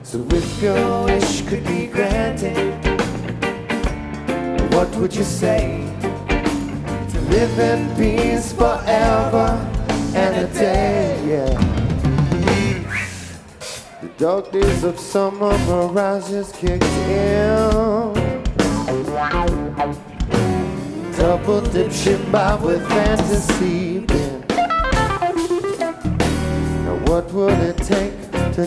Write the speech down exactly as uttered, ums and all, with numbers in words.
So if your wish could be granted, what would you say? To live in peace forever and a day, yeah. The dark days of summer mirages kicked in. Double dip shit by with fantasy. Now what would it take